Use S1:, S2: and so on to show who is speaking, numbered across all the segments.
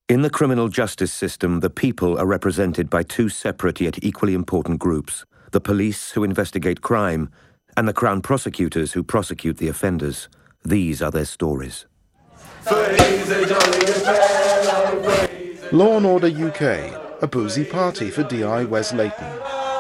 S1: In the criminal justice system, the people are represented by two separate yet equally important groups: the police, who investigate crime, and the Crown prosecutors, who prosecute the offenders. These are their stories.
S2: Law and Order UK, a boozy party for D.I. Wes Layton.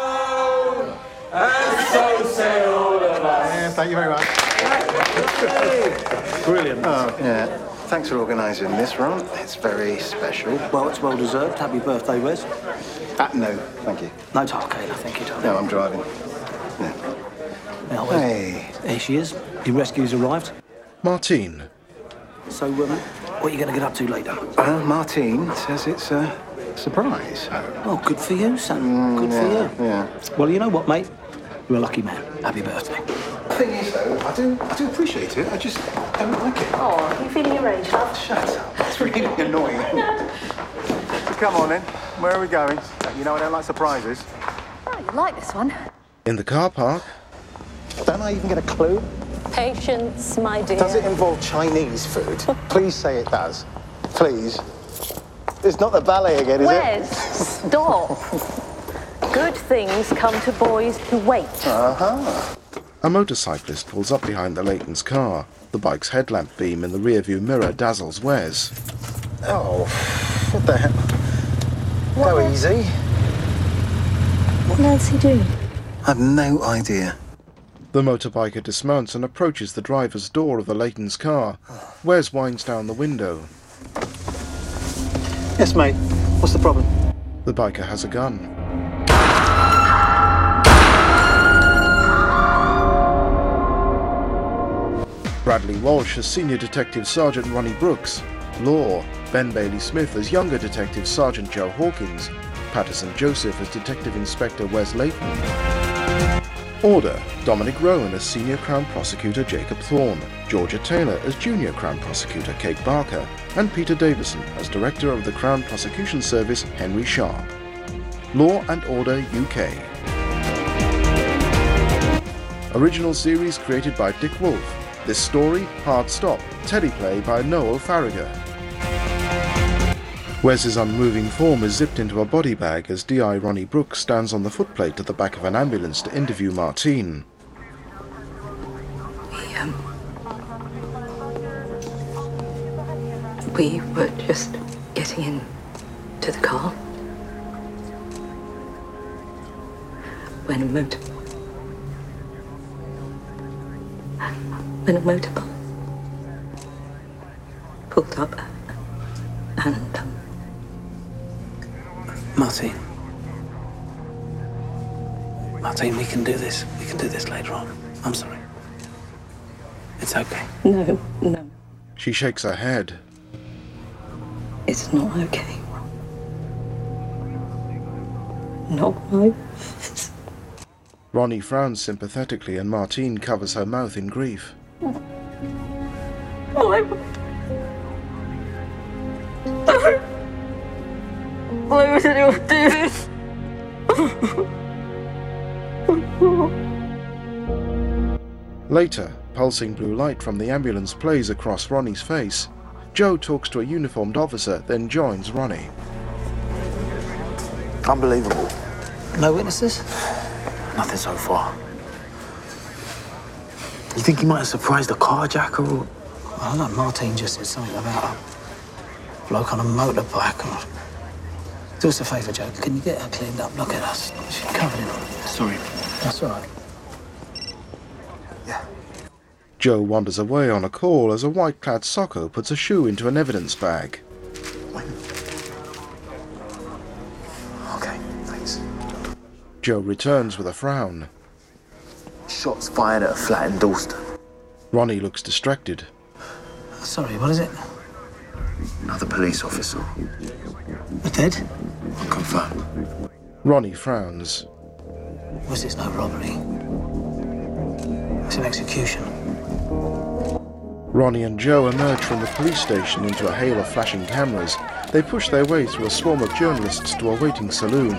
S3: Yeah, thank you very much.
S4: Brilliant.
S3: Oh, yeah. Thanks for organising this, Ron. It's very special.
S4: Well, it's well deserved. Happy birthday, Wes.
S3: No, thank you.
S4: No, it's okay, I think you don't.
S3: No, I'm driving. Yeah.
S4: Now, Wes,
S3: Hey.
S4: there she is. Your rescue's arrived.
S2: Martine.
S4: So, what are you going to get up to later?
S3: Martine says it's a surprise.
S4: Oh, good for you, son. Good for you.
S3: Yeah.
S4: Well, you know what, mate? You're a lucky man. Happy birthday.
S3: The thing is, though, I do appreciate it. I just don't like it.
S5: Oh, you feeling your age, love?
S3: Shut up. It's really annoying. Come on, then. Where are we going? You know I don't like surprises.
S5: Oh, you like this one?
S2: In the car park,
S3: Don't I even get a clue?
S5: Patience, my dear.
S3: Does it involve Chinese food? Please say it does. Please. It's not the ballet again, is
S5: Wes, stop. Good things come to boys who wait.
S2: a motorcyclist pulls up behind the Laytons' car. The bike's headlamp beam in the rearview mirror dazzles Wes.
S3: Oh, what the hell? Go easy.
S5: What on earth's he doing?
S3: I've no idea.
S2: The motorbiker dismounts and approaches the driver's door of the Laytons' car. Wes winds down the window.
S4: Yes, mate. What's the problem?
S2: The biker has a gun. Bradley Walsh as Senior Detective Sergeant Ronnie Brooks. Law, Ben Bailey Smith as Younger Detective Sergeant Joe Hawkins. Patterson Joseph as Detective Inspector Wes Layton. Order, Dominic Rowan as Senior Crown Prosecutor Jacob Thorne, Georgia Taylor as Junior Crown Prosecutor Kate Barker, and Peter Davison as Director of the Crown Prosecution Service Henry Sharp. Law and Order UK. Original series created by Dick Wolf. This story, Hard Stop, teleplay by Noel Farragher. Wes's unmoving form is zipped into a body bag as D.I. Ronnie Brooks stands on the footplate at the back of an ambulance to interview Martine.
S6: We were just getting in to the car when a motorbike pulled up and
S4: Martine, we can do this. We can do this later on. I'm sorry. It's okay.
S6: no,
S2: She shakes her head.
S6: it's not okay. Not my.
S2: Ronnie frowns sympathetically and Martine covers her mouth in grief.
S6: Why would anyone do this?
S2: Later, pulsing blue light from the ambulance plays across Ronnie's face. Joe talks to a uniformed officer, then joins Ronnie.
S4: Unbelievable. No witnesses? Nothing so far. You think he might have surprised a carjacker or... I don't know, Martine just said something about a bloke on a motorbike or... Do us a favour, Joe. Can you get her cleaned up? Look at us. She's covered in... Sorry. That's all right. Yeah.
S2: Joe wanders away on a call as a white-clad Socko puts a shoe into an evidence bag.
S4: Okay, thanks.
S2: Joe returns with a frown.
S4: Shots fired at a flat in Dalston.
S2: Ronnie looks distracted.
S4: Sorry, what is it? Another police officer. They're dead? Confirmed.
S2: Ronnie frowns.
S4: Was this no robbery? It's an execution.
S2: Ronnie and Joe emerge from the police station into a hail of flashing cameras. They push their way through a swarm of journalists to a waiting saloon.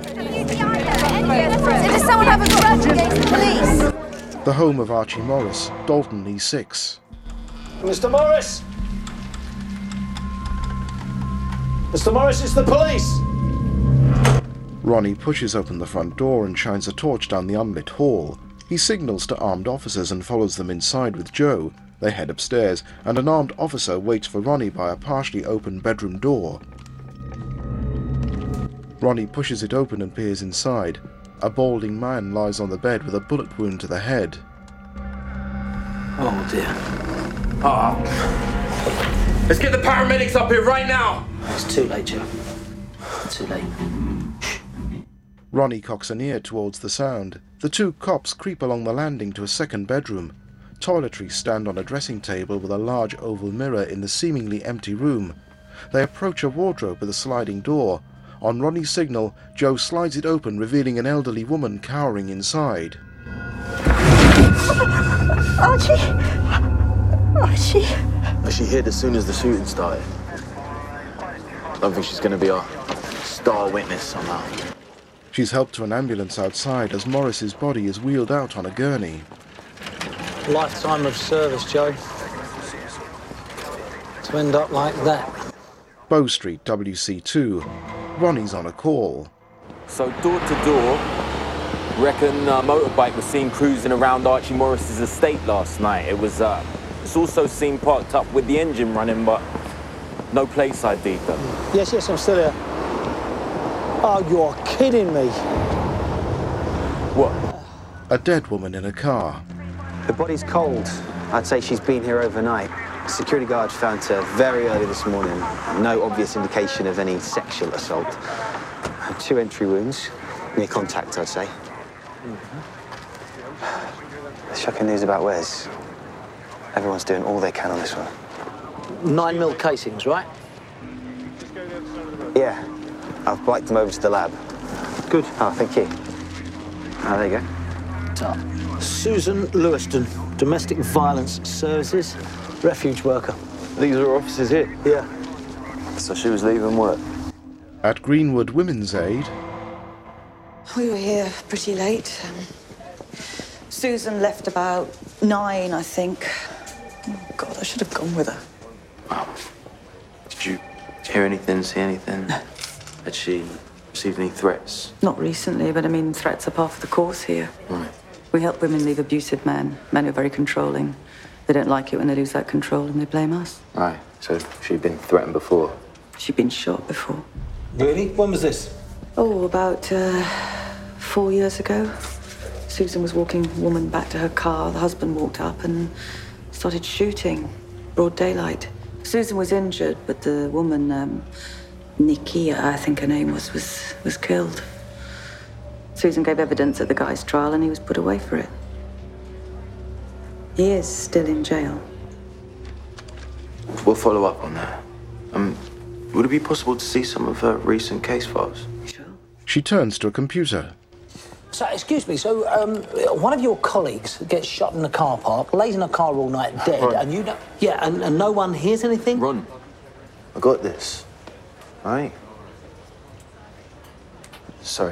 S5: Did someone have a grudge against the police?
S2: The home of Archie Morris, Dalton E6.
S4: Mr. Morris! Mr. Morris, it's the police!
S2: Ronnie pushes open the front door and shines a torch down the unlit hall. He signals to armed officers and follows them inside with Joe. They head upstairs, and an armed officer waits for Ronnie by a partially open bedroom door. Ronnie pushes it open and peers inside. A balding man lies on the bed with a bullet wound to the head.
S4: Oh, dear.
S7: Let's get the paramedics up here right now!
S4: It's too late, Joe. Too late.
S2: Ronnie cocks an ear towards the sound. The two cops creep along the landing to a second bedroom. Toiletries stand on a dressing table with a large oval mirror in the seemingly empty room. They approach a wardrobe with a sliding door. On Ronnie's signal, Joe slides it open, revealing an elderly woman cowering inside.
S8: Archie! Archie!
S9: She hid as soon as the shooting started. I don't think she's going to be our star witness somehow.
S2: She's helped to an ambulance outside as Morris's body is wheeled out on a gurney.
S4: Lifetime of service, Joe. To end up like that.
S2: Bow Street, WC2. Ronnie's on a call.
S7: So door to door, reckon a motorbike was seen cruising around Archie Morris's estate last night. It's also seen parked up with the engine running, but no place ID though.
S4: Yes, I'm still here. Oh, you're kidding me.
S7: What?
S2: A dead woman in a car.
S10: The body's cold. I'd say she's been here overnight. Security guard found her very early this morning. No obvious indication of any sexual assault. 2 entry wounds, near contact, I'd say. Shocking news about Wes. Everyone's doing all they can on this one.
S4: 9mm casings, right?
S10: Yeah. I've biked them over to the lab.
S4: Good.
S10: Oh, thank you. Oh, there you go.
S4: Susan Lewiston, Domestic Violence Services, refuge worker.
S9: These are officers here?
S4: Yeah.
S9: So she was leaving work?
S2: At Greenwood Women's Aid.
S8: We were here pretty late. Susan left about 9, I think. Oh, God, I should have gone with her.
S9: Wow. Did you hear anything, see anything? Had she received any threats?
S8: Not recently, but I mean, threats are part of the course here.
S9: Right.
S8: We help women leave abusive men who are very controlling. They don't like it when they lose that control and they blame us.
S9: Right. So she'd been threatened before?
S8: She'd been shot before.
S4: Really? When was this?
S8: Oh, about 4 years ago. Susan was walking a woman back to her car. The husband walked up and started shooting. Broad daylight. Susan was injured, but the woman, Nikki, I think her name was killed. Susan gave evidence at the guy's trial and he was put away for it. He is still in jail.
S9: We'll follow up on that. Would it be possible to see some of her recent case files?
S8: Sure.
S2: She turns to a computer.
S4: So, excuse me, so one of your colleagues gets shot in the car park, lays in a car all night dead,
S9: Ron.
S4: and you know... Yeah, and no one hears anything?
S9: Ron, I got this. Right? Sorry.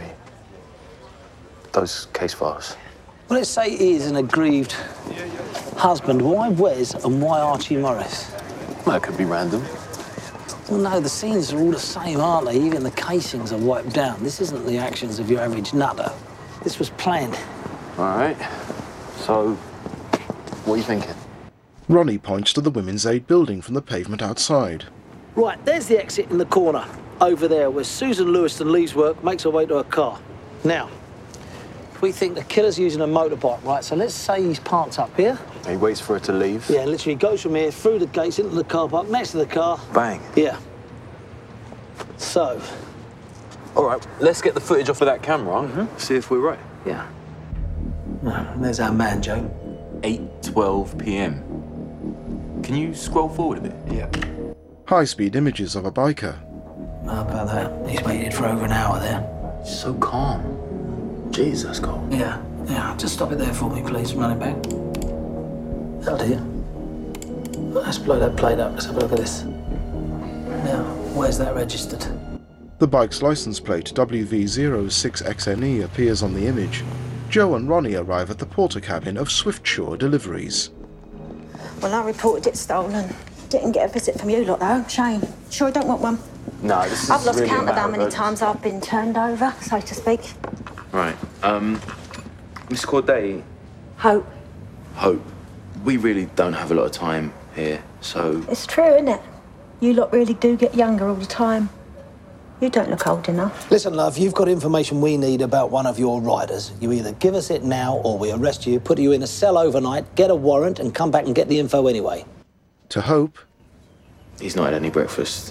S9: Those case files.
S4: Well, let's say he is an aggrieved husband. Why Wes and why Archie Morris?
S9: That could be random.
S4: Well, no, the scenes are all the same, aren't they? Even the casings are wiped down. This isn't the actions of your average nutter. This was planned.
S9: All right. So, what are you thinking?
S2: Ronnie points to the Women's Aid building from the pavement outside.
S4: Right, there's the exit in the corner. Over there, where Susan Lewiston leaves work, makes her way to her car. Now, we think the killer's using a motorbike, right? So let's say he's parked up here.
S9: He waits for her to leave.
S4: Yeah, literally goes from here, through the gates, into the car park, next to the car.
S9: Bang.
S4: Yeah. So...
S9: All right, let's get the footage off of that camera. See if we're right.
S4: Yeah. Well, there's our man, Joe.
S7: 8:12 p.m. Can you scroll forward a bit?
S9: Yeah.
S2: High-speed images of a biker.
S4: How about that? He's waited for over an hour there.
S9: So calm. Jesus, calm.
S4: Yeah. Just stop it there for me, please. Run it back. That'll do. Let's blow that plate up. Let's have a look at this. Now, where's that registered?
S2: The bike's license plate, WV06XNE, appears on the image. Joe and Ronnie arrive at the porter cabin of Swiftsure Deliveries.
S8: Well, I reported it stolen. Didn't get a visit from you lot, though. Shame. Sure I don't want one.
S7: No, this is
S5: I've lost
S7: really
S5: count of how many
S7: urgency.
S5: times I've been turned over, so to speak.
S9: Right. Miss Corday.
S5: Hope.
S9: Hope. We really don't have a lot of time here, so...
S5: It's true, isn't it? You lot really do get younger all the time. You don't look old enough.
S4: Listen, love, you've got information we need about one of your riders. You either give us it now or we arrest you, put you in a cell overnight, get a warrant and come back and get the info anyway.
S2: To Hope,
S9: He's not had any breakfast.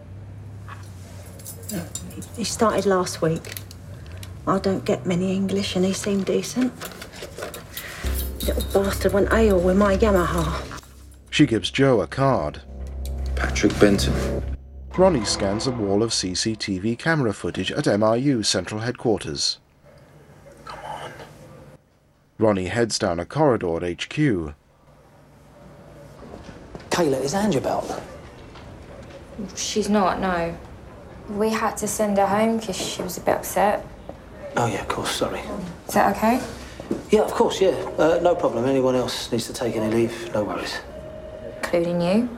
S5: He started last week. I don't get many English and he seemed decent. Little bastard went AWOL with my Yamaha.
S2: she gives Joe a card.
S9: Patrick Benton.
S2: Ronnie scans a wall of CCTV camera footage at MRU Central Headquarters.
S9: Come on.
S2: Ronnie heads down a corridor at HQ.
S4: Kayla, is Ange about?
S11: She's not, no. We had to send her home because she was a bit upset.
S4: Oh, yeah, of course, sorry.
S11: Is that okay?
S4: Yeah, of course, yeah. No problem. Anyone else needs to take any leave, no worries.
S11: Including you?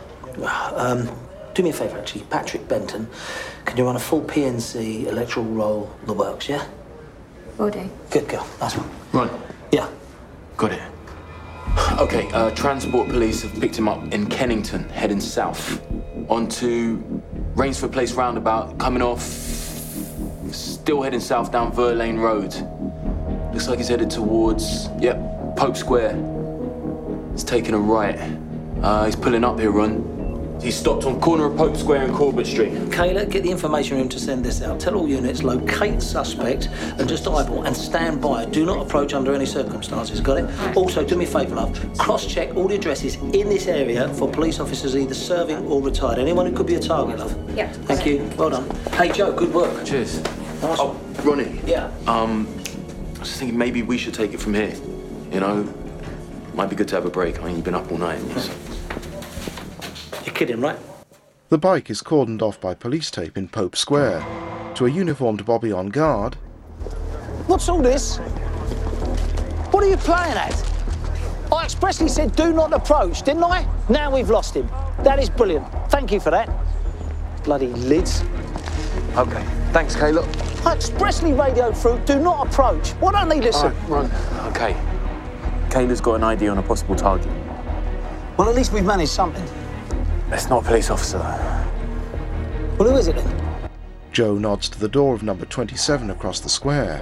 S4: Do me a favour, actually. Patrick Benton, can you run a full PNC, electoral roll, the works, yeah?
S11: Will do.
S4: Good girl. Nice one.
S9: Right.
S4: Yeah.
S9: Got it. Okay, transport police have picked him up in Kennington, heading south. Onto Rainsford Place roundabout, coming off, still heading south down Verlaine Road. Looks like he's headed towards, Pope Square. He's taking a right. He's pulling up here, Ron. He's stopped on corner of Pope Square and Corbett Street.
S4: Kayla, get the information room to send this out. Tell all units, locate suspect and just eyeball and stand by. Do not approach under any circumstances, got it? Also, do me a favour, love. Cross-check all the addresses in this area for police officers either serving or retired. Anyone who could be a target, love.
S11: Yep.
S4: Thank you. Well done. Hey, Joe, good work.
S9: Cheers.
S4: Nice.
S9: Oh, Ronnie.
S4: Yeah.
S9: I was just thinking maybe we should take it from here. You know, might be good to have a break. I mean, you've been up all night.
S4: You're kidding, right?
S2: The bike is cordoned off by police tape in Pope Square. To a uniformed Bobby on guard,
S4: What's all this? What are you playing at? I expressly said do not approach, didn't I? Now we've lost him. That is brilliant. Thank you for that. Bloody lids.
S9: Okay. Thanks, Kayla.
S4: I expressly radioed through do not approach. Why don't they listen?
S9: Run. Okay. Kayla's got an idea on a possible target.
S4: Well, at least we've managed something.
S9: It's not a police officer, though.
S4: Well, who is it then?
S2: Joe nods to the door of number 27 across the square.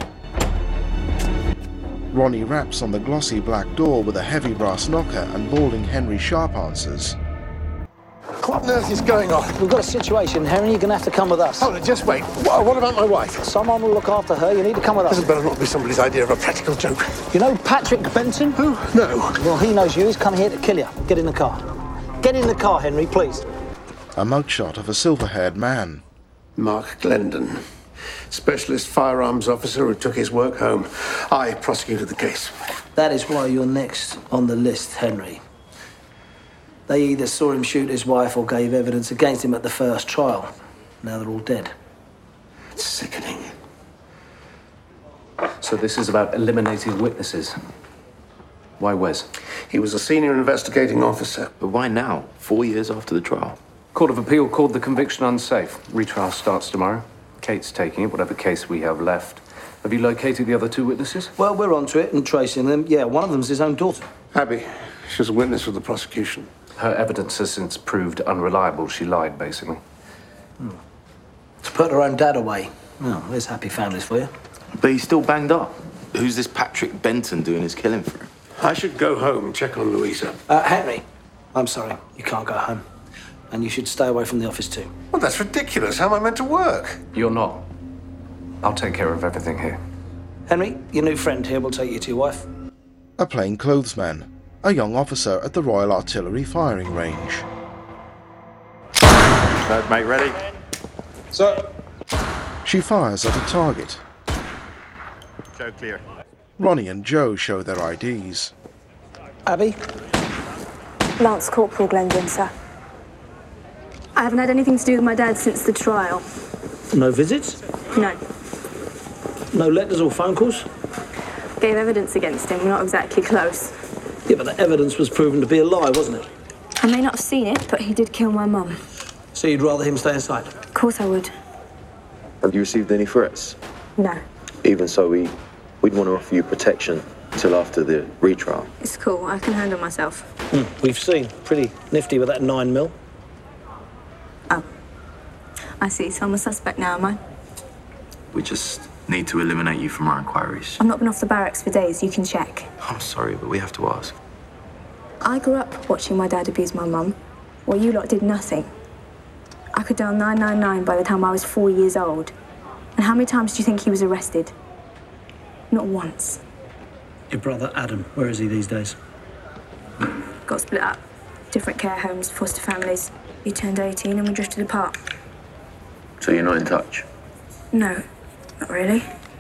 S2: Ronnie raps on the glossy black door with a heavy brass knocker and balding Henry Sharp answers.
S12: What on earth is going on?
S4: We've got a situation, Henry. You're going to have to come with us.
S12: Hold on, just wait. What about my wife?
S4: Someone will look after her. You need to come with us.
S12: This better not be somebody's idea of a practical joke.
S4: You know Patrick Benton?
S12: Who? No.
S4: Well, he knows you. He's come here to kill you. Get in the car. Get in the car, Henry, please.
S2: A mugshot of a silver-haired man.
S12: Mark Glendon, specialist firearms officer who took his work home. I prosecuted the case.
S4: That is why you're next on the list, Henry. They either saw him shoot his wife or gave evidence against him at the first trial. Now they're all dead.
S12: It's sickening.
S13: So this is about eliminating witnesses. Why Wes?
S12: He was a senior investigating officer.
S9: But why now? 4 years after the trial?
S13: Court of Appeal called the conviction unsafe. Retrial starts tomorrow. Kate's taking it, whatever case we have left. Have you located the other two witnesses?
S4: Well, we're onto it and tracing them. Yeah, one of them's his own daughter.
S12: Abby, she was a witness for the prosecution.
S13: Her evidence has since proved unreliable. She lied, basically.
S4: To put her own dad away. Oh, there's happy families for you.
S9: But he's still banged up. Who's this Patrick Benton doing his killing for him?
S12: I should go home and check on Louisa.
S4: Henry, I'm sorry. You can't go home. And you should stay away from the office too.
S12: Well, that's ridiculous. How am I meant to work?
S13: You're not. I'll take care of everything here.
S4: Henry, your new friend here will take you to your wife.
S2: A plainclothesman, a young officer at the Royal Artillery firing range.
S3: Third mate ready?
S13: Sir.
S2: She fires at a target.
S3: Joe clear.
S2: Ronnie and Joe show their IDs.
S4: Abby?
S14: Lance Corporal Glendon, sir. I haven't had anything to do with my dad since the trial.
S4: No visits?
S14: No.
S4: No letters or phone calls?
S14: Gave evidence against him. We're not exactly close.
S4: Yeah, but the evidence was proven to be a lie, wasn't it?
S14: I may not have seen it, but he did kill my mum.
S4: So you'd rather him stay inside?
S14: Of course I would.
S15: Have you received any threats?
S14: No.
S15: Even so, we'd want to offer you protection until after the retrial.
S14: It's cool. I can handle myself.
S4: We've seen. Pretty nifty with that 9mm.
S14: Oh. I see. So I'm a suspect now, am I?
S15: We just need to eliminate you from our inquiries.
S14: I've not been off the barracks for days. You can check.
S15: I'm sorry, but we have to ask.
S14: I grew up watching my dad abuse my mum, while you lot did nothing. I could dial 999 by the time I was 4 years old. And how many times do you think he was arrested? Not once.
S4: Your brother, Adam, where is he these days?
S14: Got split up. Different care homes, foster families. He turned 18 and we drifted apart.
S15: So you're not in touch?
S14: No, not really.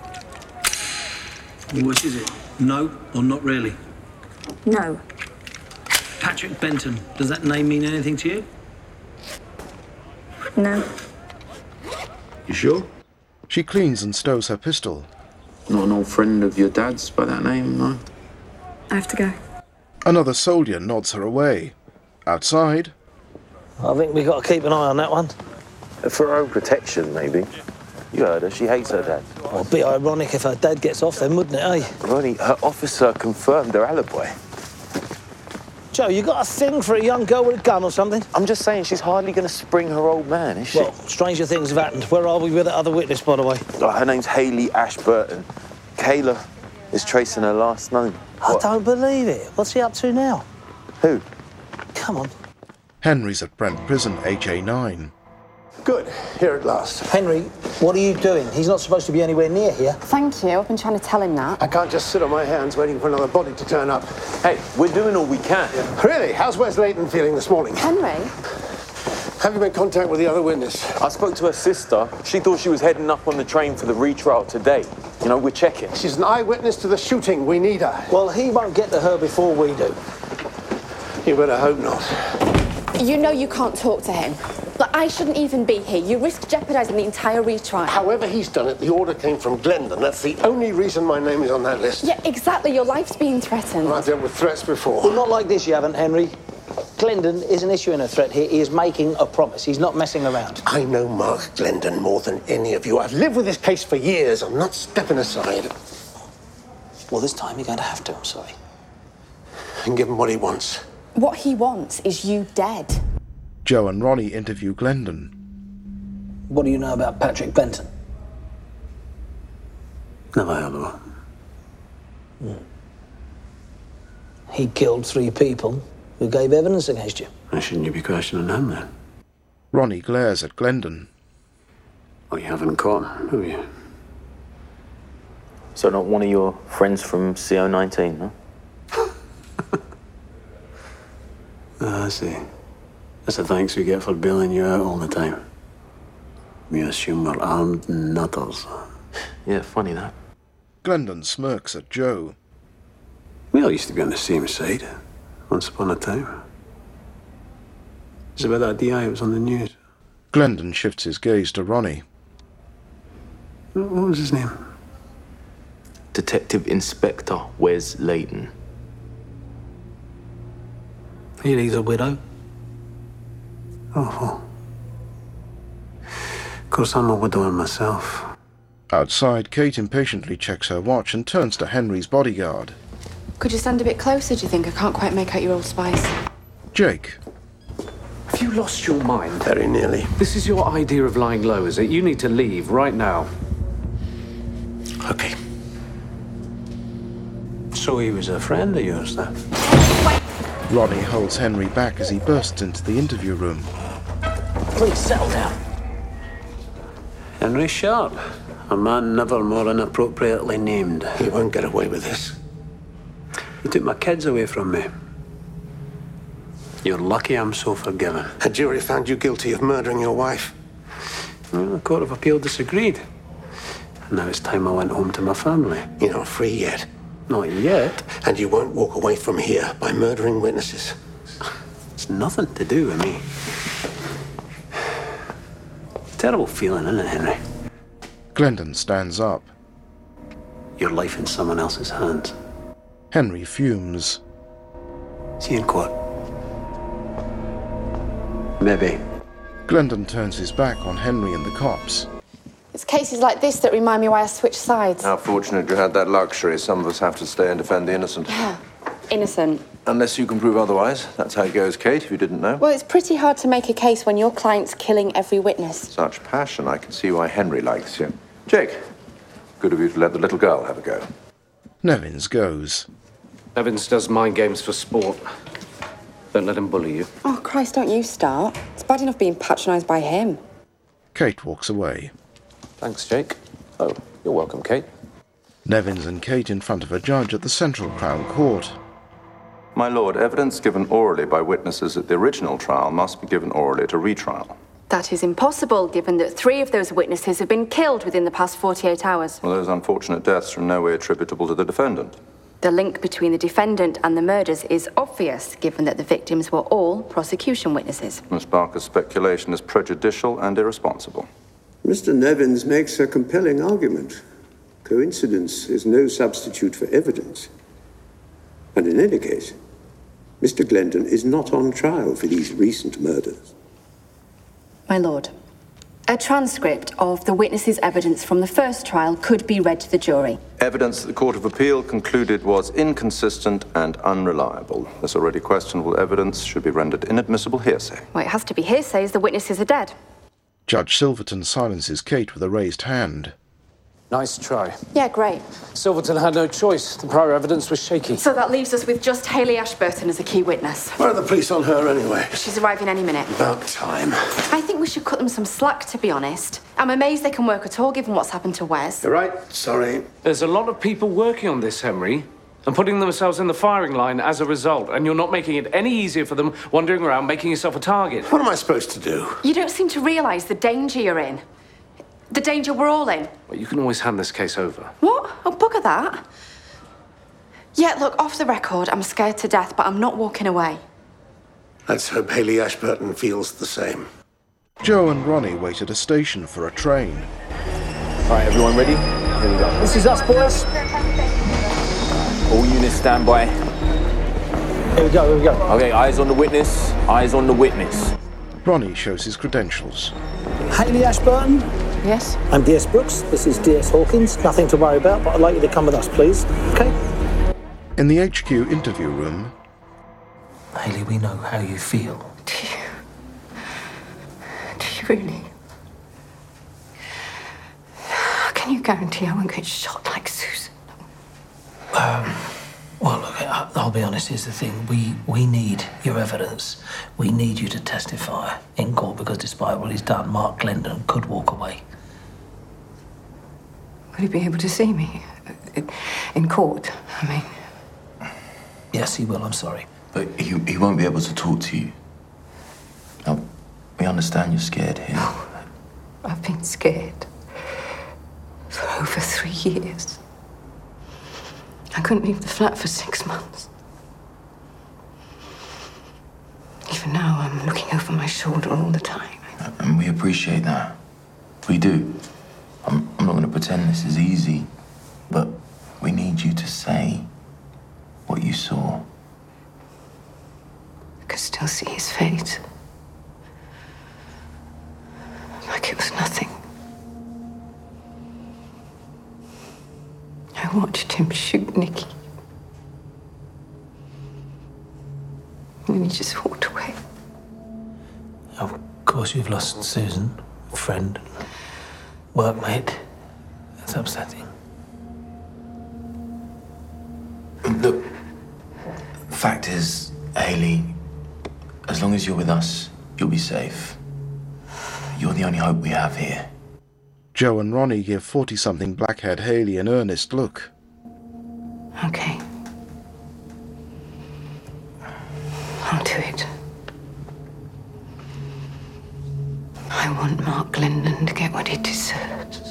S4: Which is it? No or not really?
S14: No.
S4: Patrick Benton, does that name mean anything to you?
S14: No.
S15: You sure?
S2: She cleans and stows her pistol.
S15: Not an old friend of your dad's by that name, no?
S14: I have to go.
S2: Another soldier nods her away. Outside.
S4: I think we've got to keep an eye on that one.
S15: For her own protection, maybe. You heard her, she hates her dad.
S4: Well, it'd be ironic if her dad gets off then, wouldn't it, eh?
S15: Ronnie, her officer confirmed their alibi.
S4: Joe, you got a thing for a young girl with a gun or something?
S15: I'm just saying she's hardly going to spring her old man, is she?
S4: Well, stranger things have happened. Where are we with that other witness, by the way?
S15: Her name's Hayley Ashburton. Kayla is tracing her last name.
S4: I don't believe it. What's he up to now?
S15: Who?
S4: Come on.
S2: Henry's at Brent Prison, HA9.
S12: Good. Here at last.
S4: Henry, what are you doing? He's not supposed to be anywhere near here.
S16: Thank you. I've been trying to tell him that.
S12: I can't just sit on my hands waiting for another body to turn up.
S15: Hey, we're doing all we can.
S12: Really? How's Wes Layton feeling this morning?
S16: Henry?
S12: Have you made contact with the other witness?
S7: I spoke to her sister. She thought she was heading up on the train for the retrial today. You know, we're checking.
S12: She's an eyewitness to the shooting. We need her.
S4: Well, he won't get to her before we do.
S12: You better hope not.
S16: You know you can't talk to him. But I shouldn't even be here. You risk jeopardising the entire retrial.
S12: However he's done it, the order came from Glendon. That's the only reason my name is on that list.
S16: Yeah, exactly. Your life's being threatened.
S12: I've dealt with threats before.
S4: Well, not like this, you haven't, Henry. Glendon isn't issuing a threat here. He is making a promise. He's not messing around.
S12: I know Mark Glendon more than any of you. I've lived with this case for years. I'm not stepping aside.
S4: Well, this time you're going to have to, I'm sorry.
S12: And give him what he wants.
S16: What he wants is you dead.
S2: Joe and Ronnie interview Glendon.
S4: What do you know about Patrick Benton?
S10: Never heard of him.
S4: He killed 3 people who gave evidence against you.
S10: Why shouldn't you be questioning him then?
S2: Ronnie glares at Glendon.
S10: Oh, you haven't caught him, have you?
S7: So not one of your friends from CO19, huh?
S10: I see. That's the thanks we get for bailing you out all the time. We assume we're armed nutters.
S7: Yeah, funny that.
S2: Glendon smirks at Joe.
S10: We all used to be on the same side, once upon a time. It's about that DI that was on the news.
S2: Glendon shifts his gaze to Ronnie.
S10: What was his name?
S7: Detective Inspector Wes Layton.
S4: He's a widow.
S10: Awful. Of course, I'm a widower myself.
S2: Outside, Kate impatiently checks her watch and turns to Henry's bodyguard.
S16: Could you stand a bit closer, do you think? I can't quite make out your old spice.
S2: Jake.
S13: Have you lost your mind?
S12: Very nearly.
S13: This is your idea of lying low, is it? You need to leave right now.
S10: Okay. So he was a friend of yours, then?
S2: Ronnie holds Henry back as he bursts into the interview room.
S4: Please, settle down.
S10: Henry Sharp. A man never more inappropriately named.
S12: He won't get away with this.
S10: He took my kids away from me. You're lucky I'm so forgiven.
S12: A jury found you guilty of murdering your wife.
S10: Well, the Court of Appeal disagreed. And now it's time I went home to my family.
S12: You're not free yet.
S10: Not yet.
S12: And you won't walk away from here by murdering witnesses.
S10: It's nothing to do with me. Terrible feeling, isn't it, Henry?
S2: Glendon stands up.
S10: Your life in someone else's hands.
S2: Henry fumes.
S10: See you in court. Maybe.
S2: Glendon turns his back on Henry and the cops.
S16: It's cases like this that remind me why I switched sides.
S12: How fortunate you had that luxury. Some of us have to stay and defend the innocent.
S16: Yeah, innocent.
S12: Unless you can prove otherwise. That's how it goes, Kate, if you didn't know.
S16: Well, it's pretty hard to make a case when your client's killing every witness.
S12: Such passion. I can see why Henry likes you. Jake, good of you to let the little girl have a go.
S2: Nevins goes.
S13: Nevins does mind games for sport. Don't let him bully you.
S16: Oh, Christ, don't you start. It's bad enough being patronised by him.
S2: Kate walks away.
S13: Thanks, Jake. Oh, you're welcome, Kate.
S2: Nevins and Kate in front of a judge at the Central Crown Court.
S17: My lord, evidence given orally by witnesses at the original trial must be given orally at a retrial.
S16: That is impossible, given that 3 of those witnesses have been killed within the past 48 hours.
S17: Well, those unfortunate deaths are in no way attributable to the defendant.
S16: The link between the defendant and the murders is obvious, given that the victims were all prosecution witnesses.
S17: Miss Barker's speculation is prejudicial and irresponsible.
S12: Mr. Nevins makes a compelling argument. Coincidence is no substitute for evidence. And in any case, Mr. Glendon is not on trial for these recent murders.
S16: My lord, a transcript of the witnesses' evidence from the first trial could be read to the jury.
S17: Evidence that the Court of Appeal concluded was inconsistent and unreliable. This already questionable evidence should be rendered inadmissible hearsay.
S16: Well, it has to be hearsay as the witnesses are dead.
S2: Judge Silverton silences Kate with a raised hand.
S13: Nice try.
S16: Yeah, great.
S13: Silverton had no choice. The prior evidence was shaky.
S16: So that leaves us with just Hayley Ashburton as a key witness.
S12: Where are the police on her anyway?
S16: She's arriving any minute.
S12: About time.
S16: I think we should cut them some slack, to be honest. I'm amazed they can work at all, given what's happened to Wes.
S12: You're right. Sorry.
S13: There's a lot of people working on this, Henry, and putting themselves in the firing line as a result, and you're not making it any easier for them wandering around making yourself a target.
S12: What am I supposed to do?
S16: You don't seem to realise the danger you're in. The danger we're all in.
S13: Well, you can always hand this case over.
S16: What? Oh, bugger that. Yeah, look, off the record, I'm scared to death, but I'm not walking away.
S12: Let's hope Hayley Ashburton feels the same.
S2: Joe and Ronnie wait at a station for a train.
S7: All right, everyone ready? Here we go.
S4: This is us, boys.
S7: All units stand by.
S4: Here we go, here we go.
S7: Okay, eyes on the witness. Eyes on the witness.
S2: Ronnie shows his credentials.
S4: Hayley Ashburton.
S16: Yes?
S4: I'm DS Brooks. This is DS Hawkins. Nothing to worry about, but I'd like you to come with us, please. Okay?
S2: In the HQ interview room...
S4: Hayley, we know how you feel.
S16: Do you really? Can you guarantee I won't get shot like Susan?
S4: Well, look, I'll be honest, here's the thing. We need your evidence. We need you to testify in court because despite what he's done, Mark Glendon could walk away.
S6: Will he be able to see me? In court, I mean.
S4: Yes, he will, I'm sorry.
S15: But he won't be able to talk to you. Now, we understand you're scared here.
S6: Oh, I've been scared for over 3 years. I couldn't leave the flat for 6 months. Even now, I'm looking over my shoulder all the time.
S15: And we appreciate that. We do. I'm not going to pretend this is easy, but we need you to say what you saw.
S6: I could still see his face. Like it was nothing. I watched him shoot Nicky. And then he just walked away.
S4: Of course, you've lost Susan, a friend, workmate. That's upsetting.
S15: Look, the fact is, Hayley, as long as you're with us, you'll be safe. You're the only hope we have here.
S2: Joe and Ronnie give 40-something black-haired Hayley an earnest look.
S6: Okay. I'll do it. I want Mark Glendon to get what he deserves.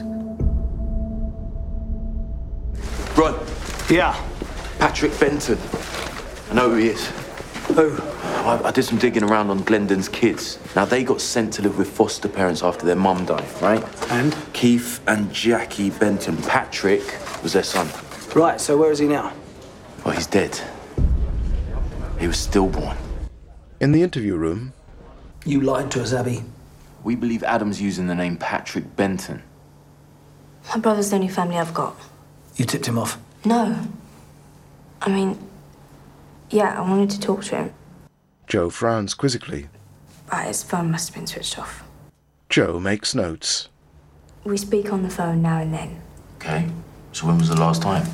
S15: Ron.
S4: Yeah?
S15: Patrick Benton. I know who he is.
S4: Who?
S15: I did some digging around on Glendon's kids. Now, they got sent to live with foster parents after their mum died, right?
S4: And?
S15: Keith and Jackie Benton. Patrick was their son.
S4: Right, so where is he now?
S15: Well, he's dead. He was stillborn.
S2: In the interview room...
S4: You lied to us, Abby.
S9: We believe Adam's using the name Patrick Benton.
S14: My brother's the only family I've got.
S4: You tipped him off?
S14: No. I mean, yeah, I wanted to talk to him.
S2: Joe frowns quizzically.
S14: But his phone must have been switched off.
S2: Joe makes notes.
S14: We speak on the phone now and then.
S9: Okay, so when was the last time?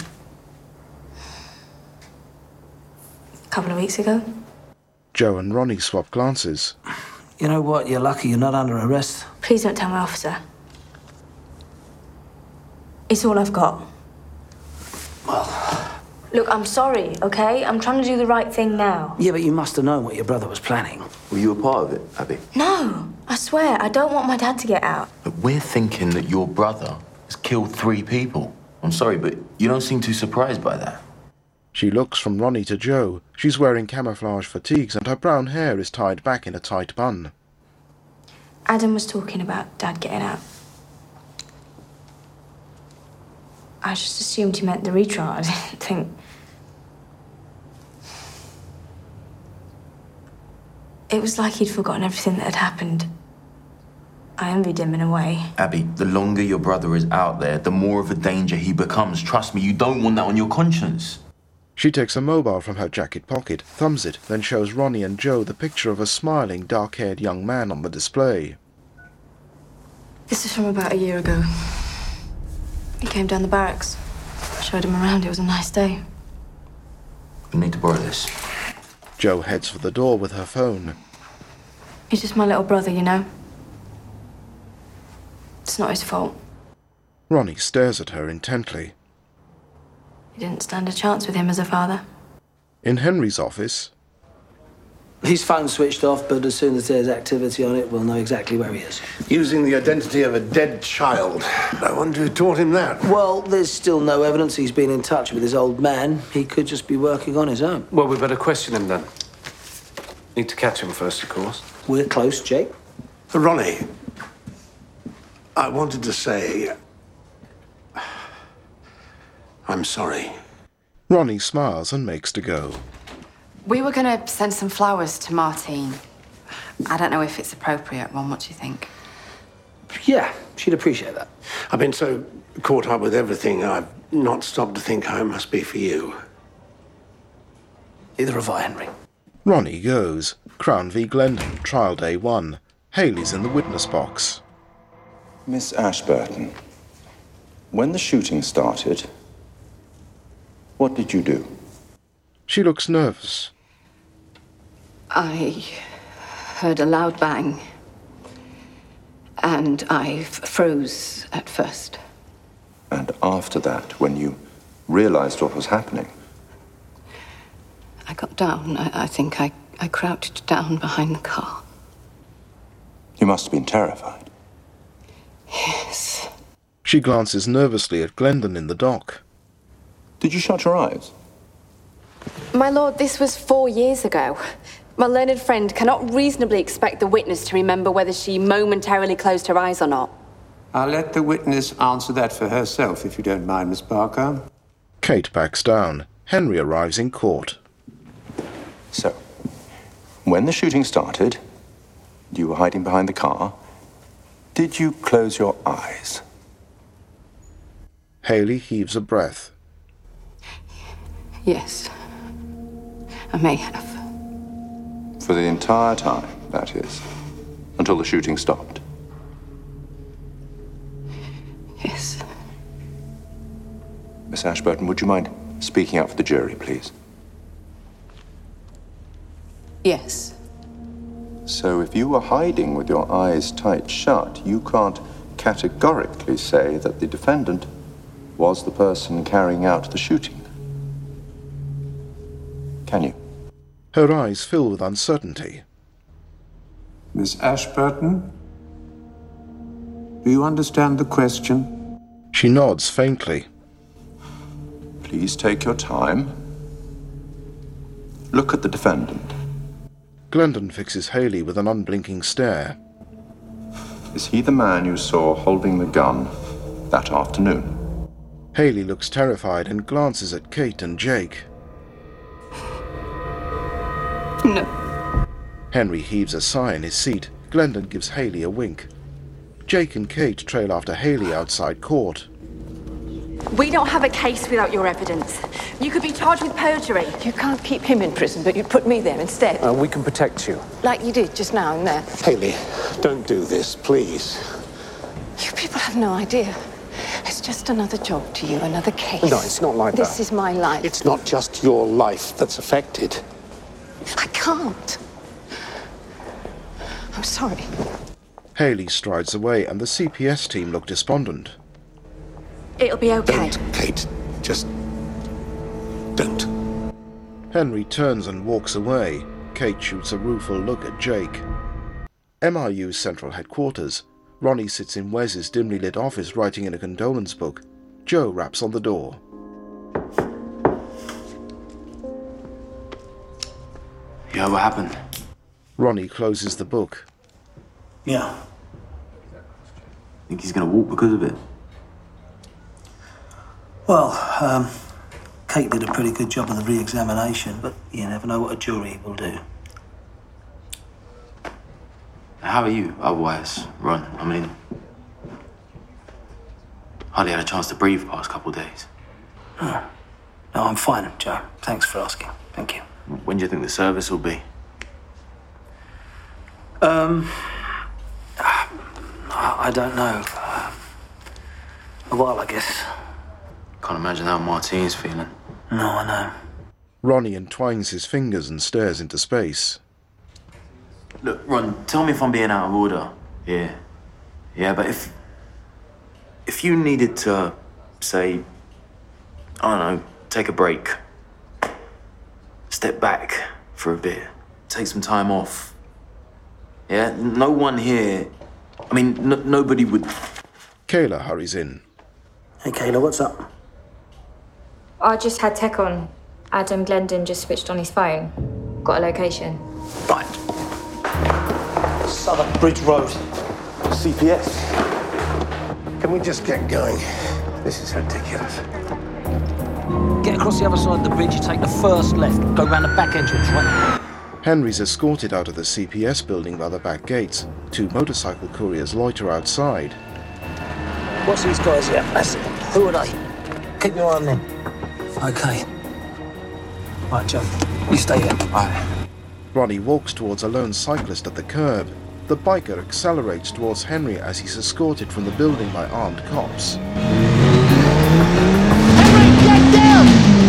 S14: A couple of weeks ago.
S2: Joe and Ronnie swap glances.
S4: You know what? You're lucky you're not under arrest.
S14: Please don't tell my officer. It's all I've got.
S4: Well...
S14: Look, I'm sorry, okay? I'm trying to do the right thing now.
S4: Yeah, but you must have known what your brother was planning.
S9: Were you a part of it, Abby?
S14: No, I swear, I don't want my dad to get out.
S9: But we're thinking that your brother has killed 3 people. I'm sorry, but you don't seem too surprised by that.
S2: She looks from Ronnie to Joe. She's wearing camouflage fatigues and her brown hair is tied back in a tight bun.
S14: Adam was talking about Dad getting out. I just assumed he meant the retrial. I didn't think... It was like he'd forgotten everything that had happened. I envied him in a way.
S9: Abby, the longer your brother is out there, the more of a danger he becomes. Trust me, you don't want that on your conscience.
S2: She takes a mobile from her jacket pocket, thumbs it, then shows Ronnie and Joe the picture of a smiling, dark-haired young man on the display.
S14: This is from about a year ago. He came down the barracks. I showed him around. It was a nice day.
S9: We need to borrow this.
S2: Joe heads for the door with her phone.
S14: He's just my little brother, you know? It's not his fault.
S2: Ronnie stares at her intently.
S14: You didn't stand a chance with him as a father.
S2: In Henry's office...
S4: His phone's switched off, but as soon as there's activity on it, we'll know exactly where he is.
S18: Using the identity of a dead child. I wonder who taught him that.
S4: Well, there's still no evidence he's been in touch with his old man. He could just be working on his own.
S13: Well, we better question him then. Need to catch him first, of course.
S4: We're close, Jake.
S18: Ronnie, I wanted to say... I'm sorry.
S2: Ronnie smiles and makes to go.
S19: We were going to send some flowers to Martine. I don't know if it's appropriate. Ron, what do you think?
S4: Yeah, she'd appreciate that.
S18: I've been so caught up with everything, I've not stopped to think how it must be for you.
S4: Neither have I, Henry.
S2: Ronnie goes. Crown v. Glendon, trial day 1. Haley's in the witness box.
S17: Miss Ashburton, when the shooting started, what did you do?
S2: She looks nervous.
S16: I heard a loud bang, and I froze at first.
S17: And after that, when you realized what was happening?
S16: I got down. I think I crouched down behind the car.
S17: You must have been terrified.
S16: Yes.
S2: She glances nervously at Glendon in the dock.
S17: Did you shut your eyes?
S16: My lord, this was 4 years ago. My learned friend cannot reasonably expect the witness to remember whether she momentarily closed her eyes or not.
S12: I'll let the witness answer that for herself, if you don't mind, Miss Parker.
S2: Kate backs down. Henry arrives in court.
S17: So, when the shooting started, you were hiding behind the car. Did you close your eyes?
S2: Haley heaves a breath.
S16: Yes. I may have.
S17: For the entire time, that is. Until the shooting stopped.
S16: Yes.
S17: Miss Ashburton, would you mind speaking up for the jury, please?
S16: Yes.
S17: So if you were hiding with your eyes tight shut, you can't categorically say that the defendant was the person carrying out the shooting. Can you?
S2: Her eyes fill with uncertainty.
S12: Miss Ashburton, do you understand the question?
S2: She nods faintly.
S17: Please take your time. Look at the defendant.
S2: Glendon fixes Haley with an unblinking stare.
S17: Is he the man you saw holding the gun that afternoon?
S2: Haley looks terrified and glances at Kate and Jake.
S16: No.
S2: Henry heaves a sigh in his seat. Glendon gives Haley a wink. Jake and Kate trail after Haley outside court.
S16: We don't have a case without your evidence. You could be charged with perjury.
S4: You can't keep him in prison, but you put me there instead.
S13: We can protect you.
S4: Like you did just now and there.
S18: Haley, don't do this, please.
S4: You people have no idea. It's just another job to you, another case.
S18: No, it's not like that.
S4: This is my life.
S18: It's not just your life that's affected.
S4: I can't. I'm sorry.
S2: Haley strides away and the CPS team look despondent.
S16: It'll be okay.
S18: Don't, Kate. Just don't.
S2: Henry turns and walks away. Kate shoots a rueful look at Jake. MRU's central headquarters. Ronnie sits in Wes's dimly lit office writing in a condolence book. Joe raps on the door.
S15: Yeah, what happened?
S2: Ronnie closes the book.
S10: Yeah.
S15: Think he's gonna walk because of it?
S10: Well, Kate did a pretty good job of the re-examination, but you never know what a jury will do.
S15: How are you, otherwise, Ron? I mean, hardly had a chance to breathe the past couple of days.
S10: No, I'm fine, Joe. Thanks for asking. Thank you.
S15: When do you think the service will be?
S10: I don't know. A while, I guess.
S15: Can't imagine how Martine's feeling.
S10: No, I know.
S2: Ronnie entwines his fingers and stares into space.
S15: Look, Ron, tell me if I'm being out of order. Yeah. Yeah, but if you needed to, say, I don't know, take a break, step back for a bit, take some time off. Yeah, no one here, I mean, nobody would...
S2: Kayla hurries in.
S10: Hey, Kayla, what's up?
S11: I just had tech on. Adam Glendon just switched on his phone. Got a location.
S10: Right. Southern Bridge Road.
S18: CPS. Can we just get going? This is ridiculous.
S4: Get across the other side of the bridge, you take the first left, go round the back entrance, right?
S2: Henry's escorted out of the CPS building by the back gates. Two motorcycle couriers loiter outside.
S4: What's these guys here? That's it. Who are they? Keep your eye on them. Okay. Right, Joe. You stay here.
S15: Aye.
S2: Ronnie walks towards a lone cyclist at the curb. The biker accelerates towards Henry as he's escorted from the building by armed cops.
S4: Henry, get down!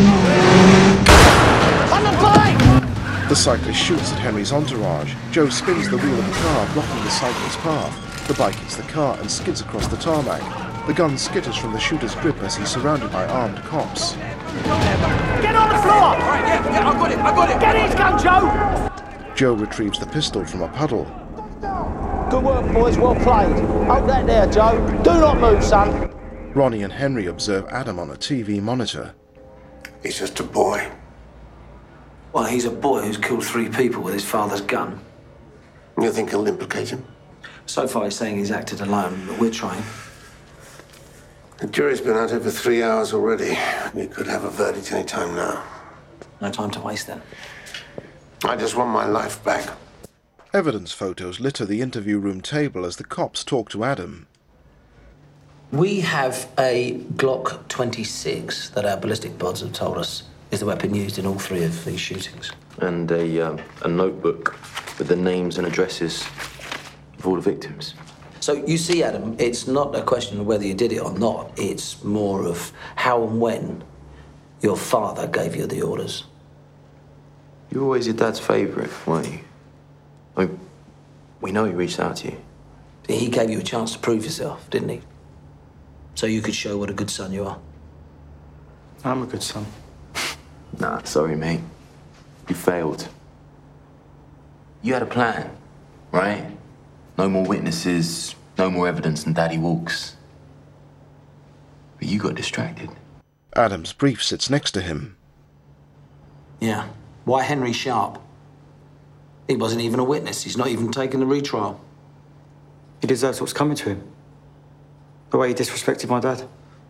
S4: On the bike!
S2: The cyclist shoots at Henry's entourage. Joe spins the wheel of the car, blocking the cyclist's path. The bike hits the car and skids across the tarmac. The gun skitters from the shooter's grip as he's surrounded by armed cops.
S4: Get on the floor! All right, yeah, I got it. Get his gun, Joe!
S2: Joe retrieves the pistol from a puddle.
S4: Good work, boys. Well played. Hold that there, Joe. Do not move, son.
S2: Ronnie and Henry observe Adam on a TV monitor.
S18: He's just a boy.
S10: Well, he's a boy who's killed 3 people with his father's gun.
S18: You think he'll implicate him?
S10: So far, he's saying he's acted alone, but we're trying.
S18: The jury's been out over 3 hours already. We could have a verdict any time now.
S10: No time to waste, then.
S18: I just want my life back.
S2: Evidence photos litter the interview room table as the cops talk to Adam.
S10: We have a Glock 26 that our ballistic pods have told us is the weapon used in all 3 of these shootings.
S15: And a notebook with the names and addresses of all the victims.
S10: So you see, Adam, it's not a question of whether you did it or not. It's more of how and when your father gave you the orders.
S15: You were always your dad's favourite, weren't you? I mean, we know he reached out to you.
S10: He gave you a chance to prove yourself, didn't he? So you could show what a good son you are.
S15: I'm a good son. Nah, sorry, mate. You failed. You had a plan, right? No more witnesses, no more evidence, and Daddy walks. But you got distracted.
S2: Adam's brief sits next to him.
S10: Yeah. Why Henry Sharp? He wasn't even a witness. He's not even taken the retrial.
S20: He deserves what's coming to him. The way he disrespected my dad.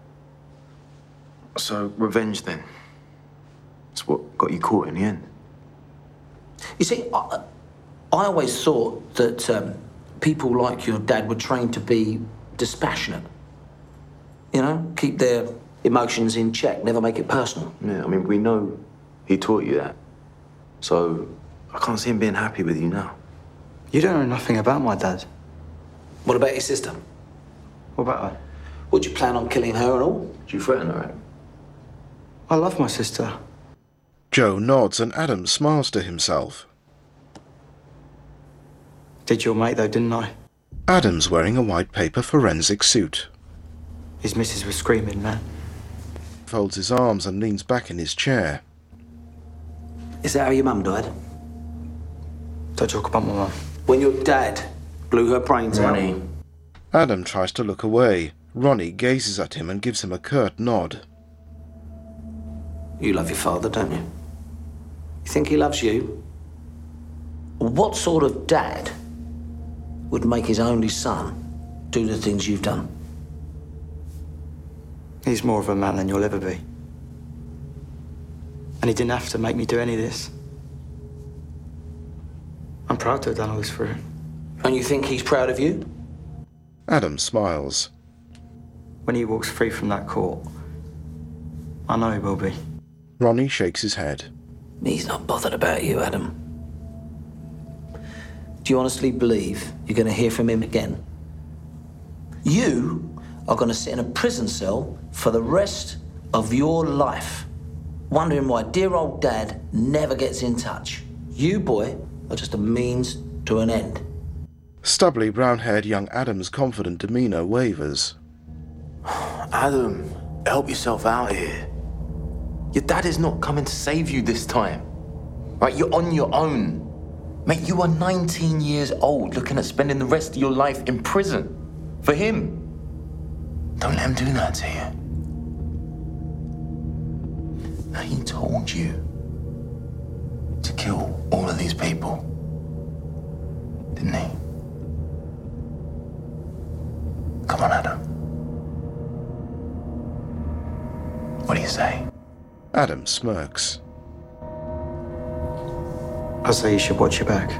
S15: So, revenge then? That's what got you caught in the end.
S10: You see, I always thought that
S4: people like your dad were trained to be dispassionate. You know, keep their emotions in check, never make it personal.
S15: Yeah, I mean, we know he taught you that. So I can't see him being happy with you now.
S20: You don't know nothing about my dad.
S4: What about your sister?
S20: What about her?
S4: Would you plan on killing her and all?
S15: Do you threaten her?
S20: I love my sister.
S2: Joe nods and Adam smiles to himself.
S20: Did your mate though, didn't I?
S2: Adam's wearing a white paper forensic suit.
S20: His missus was screaming, man.
S2: Folds his arms and leans back in his chair.
S4: Is that how your mum died?
S20: Don't talk about my mum.
S4: When your dad blew her brains out.
S2: Adam tries to look away. Ronnie gazes at him and gives him a curt nod.
S4: You love your father, don't you? You think he loves you? What sort of dad would make his only son do the things you've done?
S20: He's more of a man than you'll ever be. And he didn't have to make me do any of this. I'm proud to have done all this for him.
S4: And you think he's proud of you?
S2: Adam smiles.
S20: When he walks free from that court, I know he will be.
S2: Ronnie shakes his head.
S4: He's not bothered about you, Adam. Do you honestly believe you're going to hear from him again? You are going to sit in a prison cell for the rest of your life, wondering why dear old Dad never gets in touch. You, boy, are just a means to an end.
S2: Stubbly, brown-haired young Adam's confident demeanour wavers.
S15: Adam, help yourself out here. Your dad is not coming to save you this time. Right, you're on your own. Mate, you are 19 years old looking at spending the rest of your life in prison. For him. Don't let him do that to you. Now, he told you to kill all of these people. Didn't he? Come on, Adam. What do you say?
S2: Adam smirks.
S20: I say you should watch your back.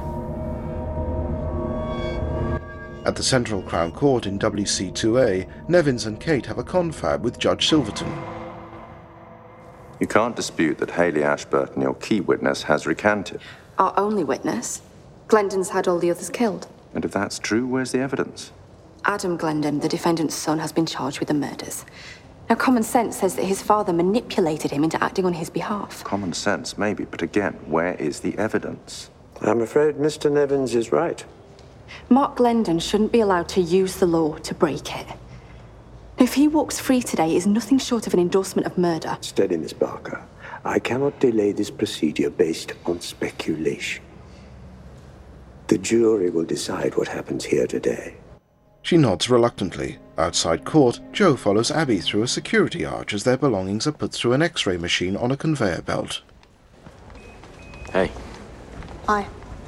S2: At the Central Crown Court in WC2A, Nevins and Kate have a confab with Judge Silverton.
S17: You can't dispute that Hayley Ashburton, your key witness, has recanted.
S16: Our only witness. Glendon's had all the others killed.
S17: And if that's true, where's the evidence?
S16: Adam Glendon, the defendant's son, has been charged with the murders. Now, common sense says that his father manipulated him into acting on his behalf.
S17: Common sense, maybe, but again, where is the evidence?
S12: I'm afraid Mr. Nevins is right.
S16: Mark Glendon shouldn't be allowed to use the law to break it. If he walks free today, it is nothing short of an endorsement of murder.
S12: Steady, Miss Barker. I cannot delay this procedure based on speculation. The jury will decide what happens here today.
S2: She nods reluctantly. Outside court, Joe follows Abby through a security arch as their belongings are put through an X-ray machine on a conveyor belt.
S15: Hey.
S16: Hi.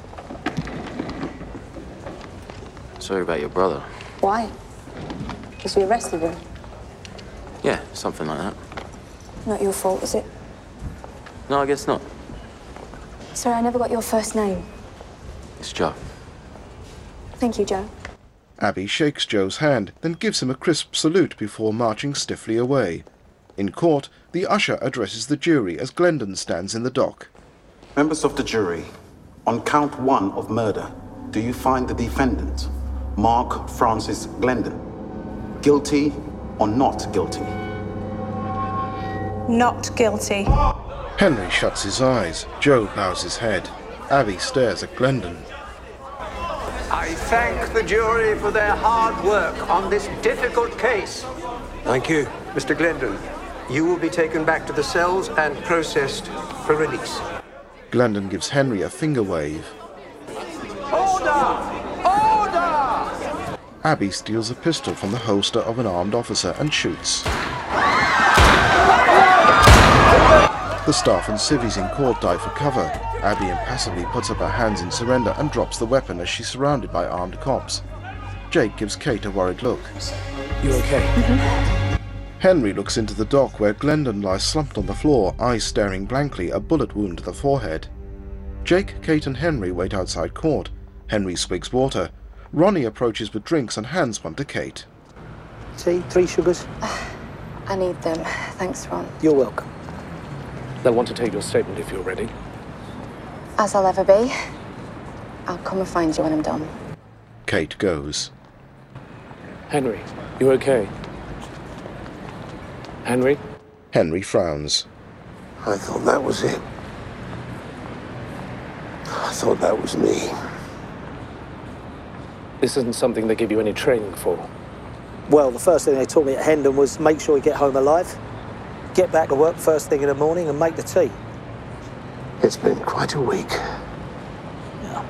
S15: Sorry about your brother.
S14: Why? Because we arrested him.
S15: Yeah, something like that.
S14: Not your fault, is it?
S15: No, I guess not.
S14: Sorry, I never got your first name.
S15: It's Joe.
S14: Thank you, Joe.
S2: Abby shakes Joe's hand, then gives him a crisp salute before marching stiffly away. In court, the usher addresses the jury as Glendon stands in the dock.
S21: Members of the jury, on count 1 of murder, do you find the defendant, Mark Francis Glendon, guilty or not guilty?
S14: Not guilty.
S2: Henry shuts his eyes. Joe bows his head. Abby stares at Glendon.
S22: I thank the jury for their hard work on this difficult case.
S18: Thank you.
S22: Mr. Glendon, you will be taken back to the cells and processed for release.
S2: Glendon gives Henry a finger wave.
S22: Order! Order!
S2: Abby steals a pistol from the holster of an armed officer and shoots. The staff and civvies in court dive for cover. Abby impassively puts up her hands in surrender and drops the weapon as she's surrounded by armed cops. Jake gives Kate a worried look.
S4: You okay?
S2: Henry looks into the dock where Glendon lies slumped on the floor, eyes staring blankly, a bullet wound to the forehead. Jake, Kate and Henry wait outside court. Henry swigs water. Ronnie approaches with drinks and hands one to Kate.
S4: Tea, 3 sugars?
S16: I need them. Thanks, Ron.
S4: You're welcome.
S13: They'll want to take your statement if you're ready.
S16: As I'll ever be. I'll come and find you when I'm done.
S2: Kate goes.
S13: Henry, you okay? Henry?
S2: Henry frowns.
S18: I thought that was it. I thought that was me.
S13: This isn't something they give you any training for.
S4: Well, the first thing they taught me at Hendon was make sure you get home alive, get back to work first thing in the morning and make the tea.
S18: It's been quite a week.
S4: Yeah.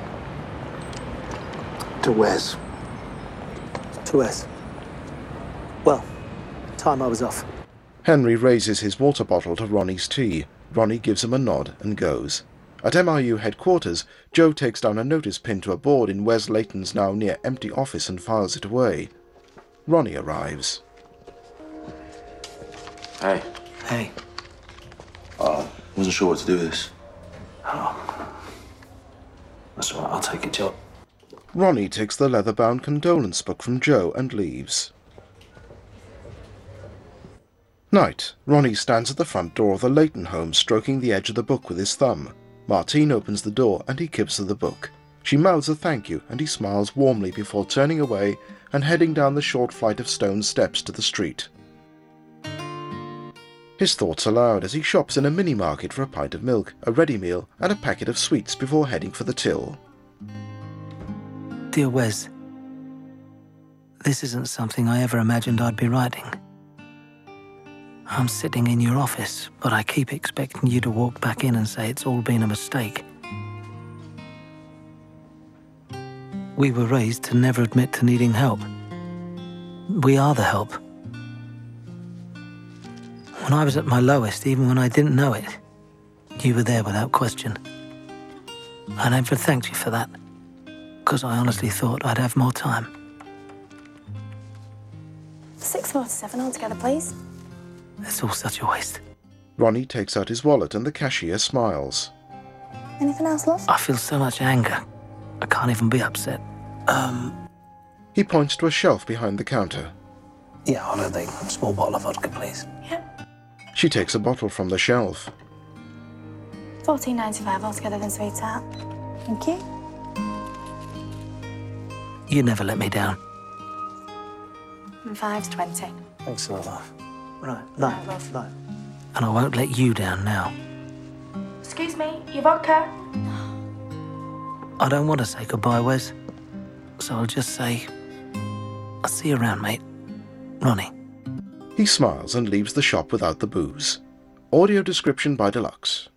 S18: To Wes.
S4: To Wes. Well, time I was off.
S2: Henry raises his water bottle to Ronnie's tea. Ronnie gives him a nod and goes. At MRU headquarters, Joe takes down a notice pinned to a board in Wes Layton's now near empty office and files it away. Ronnie arrives.
S15: Hey.
S4: Hey.
S15: Wasn't sure what to do with this.
S4: Oh. That's all right, I'll take it, Joe.
S2: Ronnie takes the leather-bound condolence book from Joe and leaves. Night. Ronnie stands at the front door of the Layton home, stroking the edge of the book with his thumb. Martine opens the door and he gives her the book. She mouths a thank you and he smiles warmly before turning away and heading down the short flight of stone steps to the street. His thoughts are loud as he shops in a mini-market for a pint of milk, a ready meal and a packet of sweets before heading for the till.
S4: Dear Wes, this isn't something I ever imagined I'd be writing. I'm sitting in your office, but I keep expecting you to walk back in and say it's all been a mistake. We were raised to never admit to needing help. We are the help. When I was at my lowest, even when I didn't know it, you were there without question. I never thanked you for that, because I honestly thought I'd have more time.
S14: 647 altogether, please.
S4: It's all such a waste.
S2: Ronnie takes out his wallet and the cashier smiles.
S14: Anything else, love?
S4: I feel so much anger. I can't even be upset.
S2: He points to a shelf behind the counter.
S4: Yeah, I'll have a small bottle of vodka, please.
S2: She takes a bottle from the shelf.
S14: $14.95 altogether then, sweetheart. Thank you.
S4: You never let me down.
S14: And 5.20.
S4: Thanks a lot, love. Right, no. And I won't let you down now.
S14: Excuse me, your vodka?
S4: I don't want to say goodbye, Wes. So I'll just say, I'll see you around, mate. Ronnie.
S2: He smiles and leaves the shop without the booze. Audio description by Deluxe.